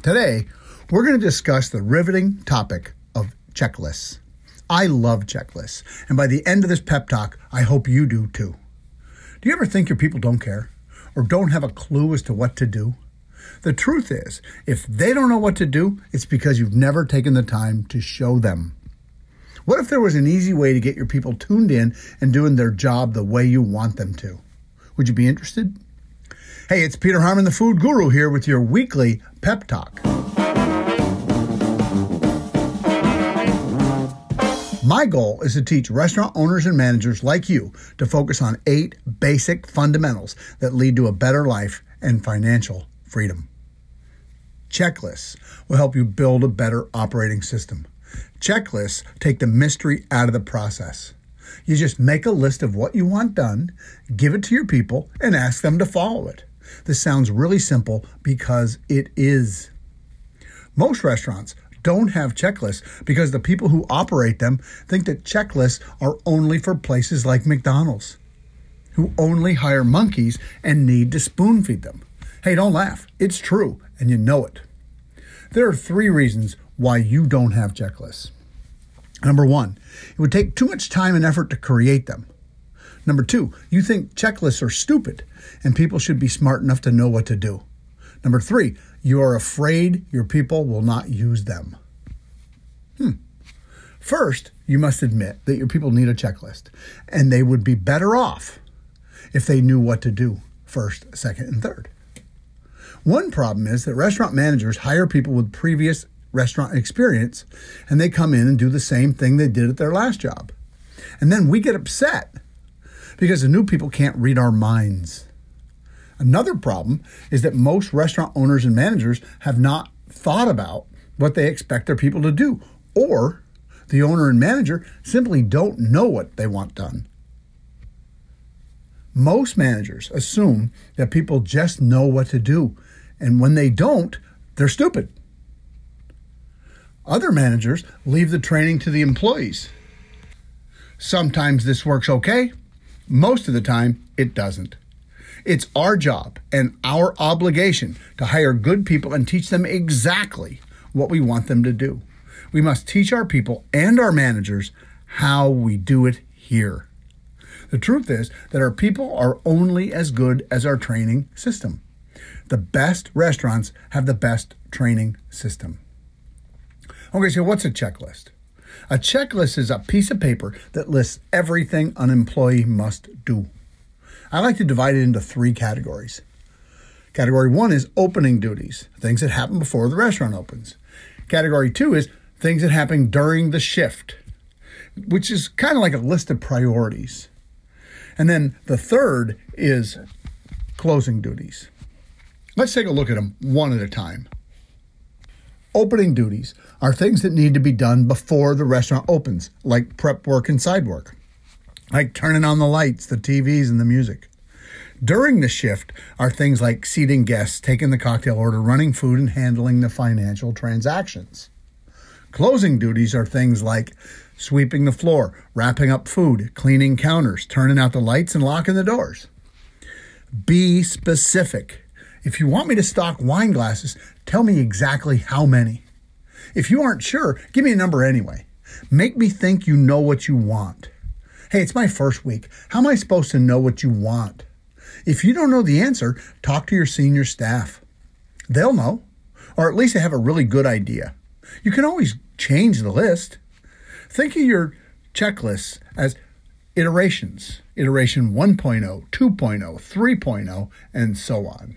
Today, we're going to discuss the riveting topic of checklists. I love checklists, and by the end of this pep talk, I hope you do too. Do you ever think your people don't care or don't have a clue as to what to do? The truth is, if they don't know what to do, it's because you've never taken the time to show them. What if there was an easy way to get your people tuned in and doing their job the way you want them to? Would you be interested? Hey, it's Peter Harmon, the Food Guru, here with your weekly pep talk. My goal is to teach restaurant owners and managers like you to focus on 8 basic fundamentals that lead to a better life and financial freedom. Checklists will help you build a better operating system. Checklists take the mystery out of the process. You just make a list of what you want done, give it to your people, and ask them to follow it. This sounds really simple because it is. Most restaurants don't have checklists because the people who operate them think that checklists are only for places like McDonald's, who only hire monkeys and need to spoon feed them. Hey, don't laugh. It's true, and you know it. There are 3 reasons why you don't have checklists. Number 1, it would take too much time and effort to create them. Number 2, you think checklists are stupid and people should be smart enough to know what to do. Number 3, you are afraid your people will not use them. First, you must admit that your people need a checklist, and they would be better off if they knew what to do first, second, and third. One problem is that restaurant managers hire people with previous restaurant experience, and they come in and do the same thing they did at their last job. And then we get upset because the new people can't read our minds. Another problem is that most restaurant owners and managers have not thought about what they expect their people to do, or the owner and manager simply don't know what they want done. Most managers assume that people just know what to do, and when they don't, they're stupid. Other managers leave the training to the employees. Sometimes this works okay. Most of the time, it doesn't. It's our job and our obligation to hire good people and teach them exactly what we want them to do. We must teach our people and our managers how we do it here. The truth is that our people are only as good as our training system. The best restaurants have the best training system. Okay, so what's a checklist? A checklist is a piece of paper that lists everything an employee must do. I like to divide it into 3 categories. Category 1 is opening duties, things that happen before the restaurant opens. Category 2 is things that happen during the shift, which is kind of like a list of priorities. And then the third is closing duties. Let's take a look at them one at a time. Opening duties are things that need to be done before the restaurant opens, like prep work and side work, like turning on the lights, the TVs, and the music. During the shift are things like seating guests, taking the cocktail order, running food, and handling the financial transactions. Closing duties are things like sweeping the floor, wrapping up food, cleaning counters, turning out the lights, and locking the doors. Be specific. If you want me to stock wine glasses, tell me exactly how many. If you aren't sure, give me a number anyway. Make me think you know what you want. Hey, it's my first week. How am I supposed to know what you want? If you don't know the answer, talk to your senior staff. They'll know, or at least they have a really good idea. You can always change the list. Think of your checklists as iterations. Iteration 1.0, 2.0, 3.0, and so on.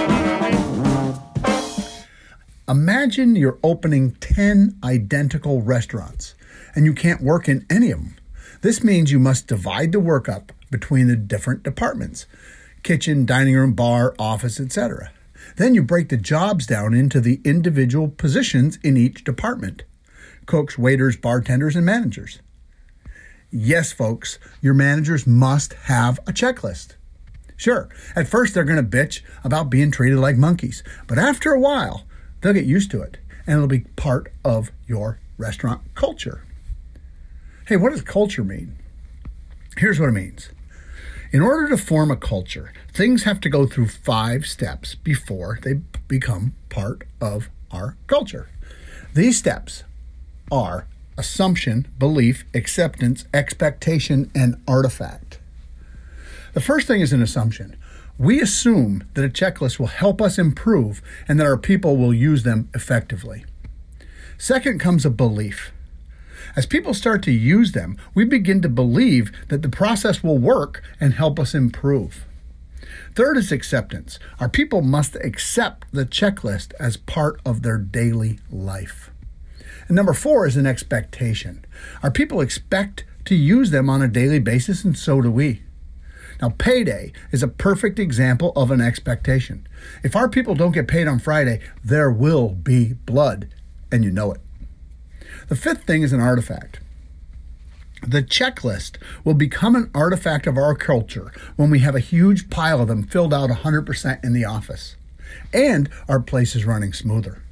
Imagine you're opening 10 identical restaurants and you can't work in any of them. This means you must divide the work up between the different departments: kitchen, dining room, bar, office, etc. Then you break the jobs down into the individual positions in each department: cooks, waiters, bartenders, and managers. Yes, folks, your managers must have a checklist. Sure, at first they're going to bitch about being treated like monkeys, but after a while, they'll get used to it, and it'll be part of your restaurant culture. Hey, what does culture mean? Here's what it means. In order to form a culture, things have to go through 5 steps before they become part of our culture. These steps are assumption, belief, acceptance, expectation, and artifact. The first thing is an assumption. We assume that a checklist will help us improve and that our people will use them effectively. Second comes a belief. As people start to use them, we begin to believe that the process will work and help us improve. Third is acceptance. Our people must accept the checklist as part of their daily life. And number 4 is an expectation. Our people expect to use them on a daily basis, and so do we. Now, payday is a perfect example of an expectation. If our people don't get paid on Friday, there will be blood, and you know it. The fifth thing is an artifact. The checklist will become an artifact of our culture when we have a huge pile of them filled out 100% in the office, and our place is running smoother.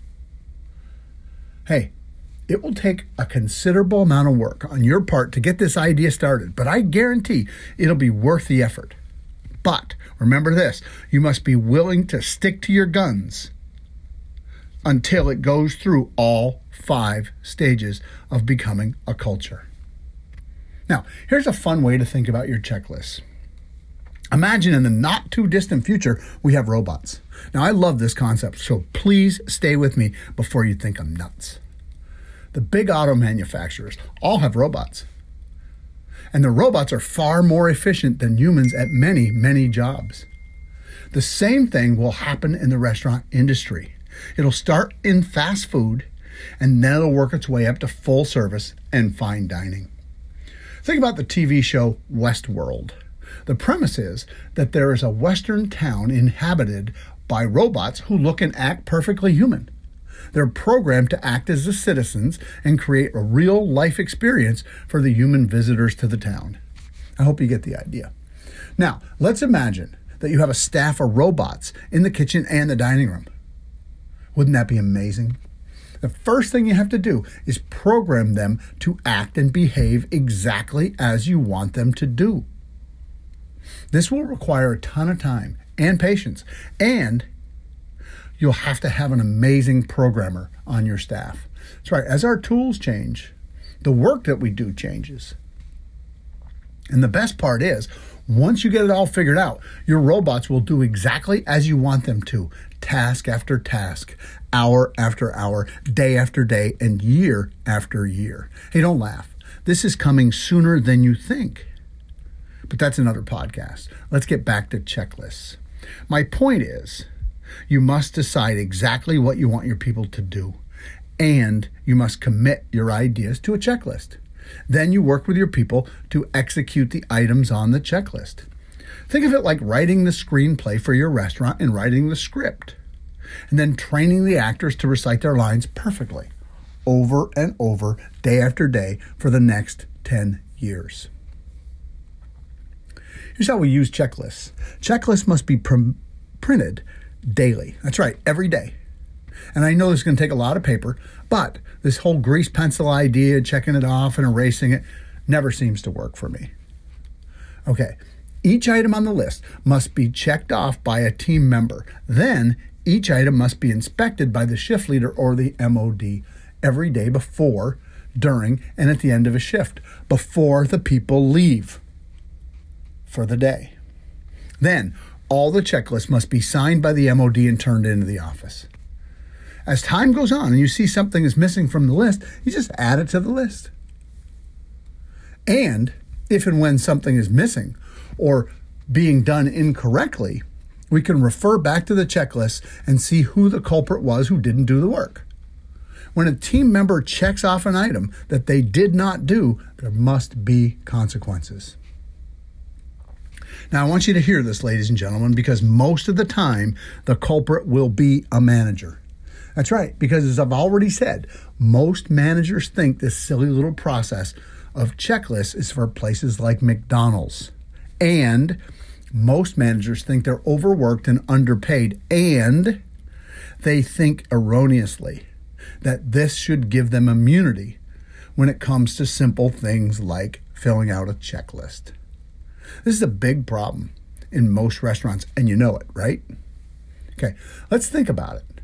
Hey, it will take a considerable amount of work on your part to get this idea started, but I guarantee it'll be worth the effort. But remember this, you must be willing to stick to your guns until it goes through all 5 stages of becoming a culture. Now, here's a fun way to think about your checklists. Imagine in the not too distant future, we have robots. Now, I love this concept, so please stay with me before you think I'm nuts. The big auto manufacturers all have robots. And the robots are far more efficient than humans at many, many jobs. The same thing will happen in the restaurant industry. It'll start in fast food, and then it'll work its way up to full service and fine dining. Think about the TV show Westworld. The premise is that there is a Western town inhabited by robots who look and act perfectly human. They're programmed to act as the citizens and create a real life experience for the human visitors to the town. I hope you get the idea. Now, let's imagine that you have a staff of robots in the kitchen and the dining room. Wouldn't that be amazing? The first thing you have to do is program them to act and behave exactly as you want them to do. This will require a ton of time and patience, and you'll have to have an amazing programmer on your staff. That's right, as our tools change, the work that we do changes. And the best part is, once you get it all figured out, your robots will do exactly as you want them to, task after task, hour after hour, day after day, and year after year. Hey, don't laugh. This is coming sooner than you think. But that's another podcast. Let's get back to checklists. My point is, you must decide exactly what you want your people to do, and you must commit your ideas to a checklist. Then you work with your people to execute the items on the checklist. Think of it like writing the screenplay for your restaurant and writing the script, and then training the actors to recite their lines perfectly, over and over, day after day, for the next 10 years. Here's how we use checklists. Checklists must be printed daily. That's right, every day. And I know this is going to take a lot of paper, but this whole grease pencil idea, checking it off and erasing it, never seems to work for me. Okay, each item on the list must be checked off by a team member. Then each item must be inspected by the shift leader or the MOD every day before, during, and at the end of a shift, before the people leave for the day. Then all the checklists must be signed by the MOD and turned into the office. As time goes on and you see something is missing from the list, you just add it to the list. And if and when something is missing or being done incorrectly, we can refer back to the checklist and see who the culprit was who didn't do the work. When a team member checks off an item that they did not do, there must be consequences. Now, I want you to hear this, ladies and gentlemen, because most of the time, the culprit will be a manager. That's right, because as I've already said, most managers think this silly little process of checklists is for places like McDonald's. And most managers think they're overworked and underpaid, and they think erroneously that this should give them immunity when it comes to simple things like filling out a checklist. This is a big problem in most restaurants, and you know it, right? Okay, let's think about it.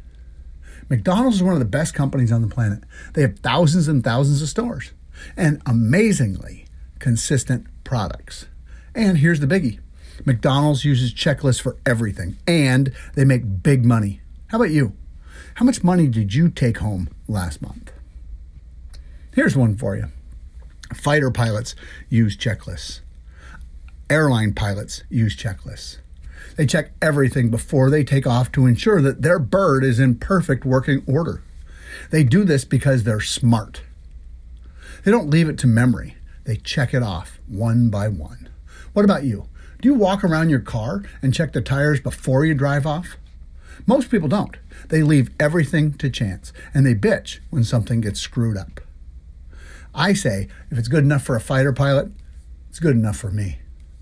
McDonald's is one of the best companies on the planet. They have thousands and thousands of stores and amazingly consistent products. And here's the biggie. McDonald's uses checklists for everything, and they make big money. How about you? How much money did you take home last month? Here's one for you. Fighter pilots use checklists. Airline pilots use checklists. They check everything before they take off to ensure that their bird is in perfect working order. They do this because they're smart. They don't leave it to memory. They check it off one by one. What about you? Do you walk around your car and check the tires before you drive off? Most people don't. They leave everything to chance, and they bitch when something gets screwed up. I say, if it's good enough for a fighter pilot, it's good enough for me.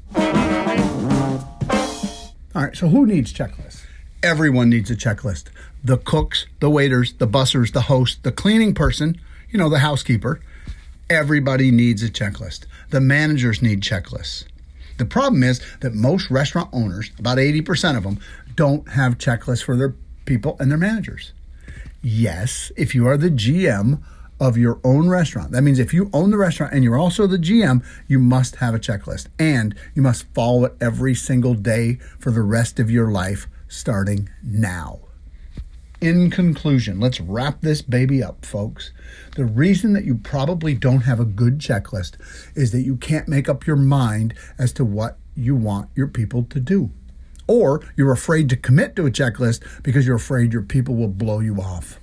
All right, so who needs checklists? Everyone needs a checklist. The cooks, the waiters, the bussers, the host, the cleaning person, the housekeeper. Everybody needs a checklist. The managers need checklists. The problem is that most restaurant owners, about 80% of them, don't have checklists for their people and their managers. Yes, if you are the GM of your own restaurant, that means if you own the restaurant and you're also the GM, you must have a checklist and you must follow it every single day for the rest of your life, starting now. In conclusion, let's wrap this baby up, folks. The reason that you probably don't have a good checklist is that you can't make up your mind as to what you want your people to do. Or you're afraid to commit to a checklist because you're afraid your people will blow you off.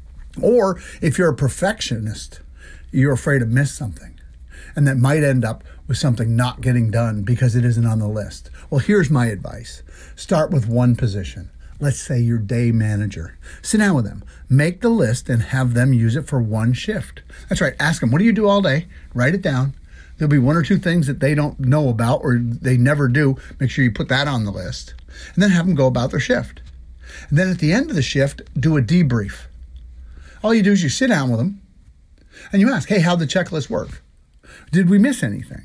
Or if you're a perfectionist, you're afraid to miss something. And that might end up with something not getting done because it isn't on the list. Well, here's my advice. Start with one position. Let's say your day manager. Sit down with them, make the list, and have them use it for one shift. That's right. Ask them, what do you do all day? Write it down. There'll be one or two things that they don't know about or they never do. Make sure you put that on the list. And then have them go about their shift. And then at the end of the shift, do a debrief. All you do is you sit down with them and you ask, hey, how'd the checklist work? Did we miss anything?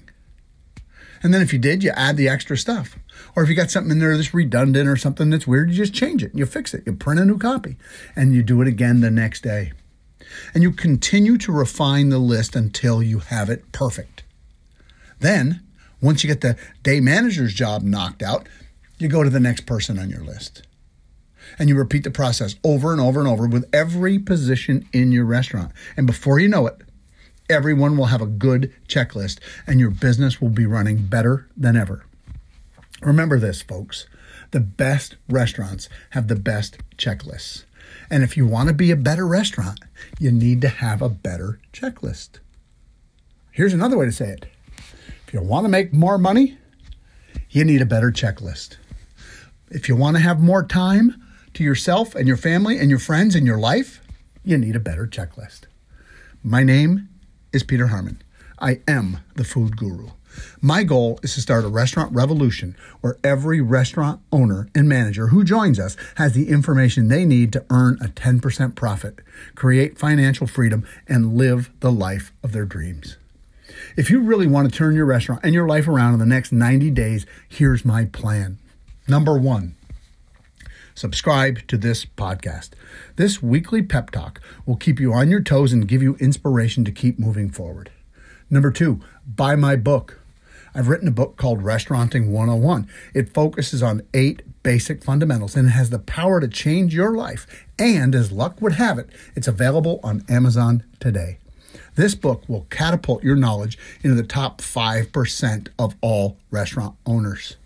And then if you did, you add the extra stuff. Or if you got something in there that's redundant or something that's weird, you just change it. You fix it. You print a new copy. And you do it again the next day. And you continue to refine the list until you have it perfect. Then, once you get the day manager's job knocked out, you go to the next person on your list. And you repeat the process over and over and over with every position in your restaurant. And before you know it, everyone will have a good checklist and your business will be running better than ever. Remember this, folks. The best restaurants have the best checklists. And if you want to be a better restaurant, you need to have a better checklist. Here's another way to say it. If you want to make more money, you need a better checklist. If you want to have more time to yourself and your family and your friends and your life, you need a better checklist. My name is Peter Harmon. I am the food guru. My goal is to start a restaurant revolution where every restaurant owner and manager who joins us has the information they need to earn a 10% profit, create financial freedom, and live the life of their dreams. If you really want to turn your restaurant and your life around in the next 90 days, here's my plan. Number 1, subscribe to this podcast. This weekly pep talk will keep you on your toes and give you inspiration to keep moving forward. Number 2, buy my book. I've written a book called Restauranting 101. It focuses on 8 basic fundamentals and it has the power to change your life. And as luck would have it, it's available on Amazon today. This book will catapult your knowledge into the top 5% of all restaurant owners.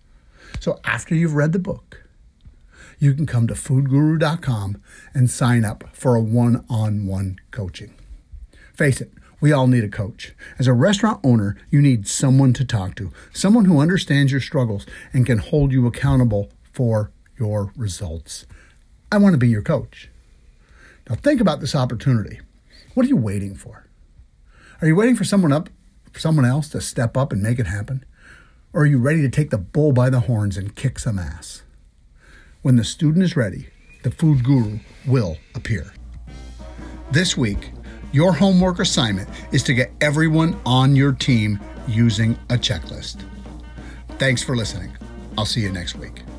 So after you've read the book, you can come to foodguru.com and sign up for a one-on-one coaching. Face it, we all need a coach. As a restaurant owner, you need someone to talk to, someone who understands your struggles and can hold you accountable for your results. I want to be your coach. Now think about this opportunity. What are you waiting for? Are you waiting for someone else to step up and make it happen? Or are you ready to take the bull by the horns and kick some ass? When the student is ready, the food guru will appear. This week, your homework assignment is to get everyone on your team using a checklist. Thanks for listening. I'll see you next week.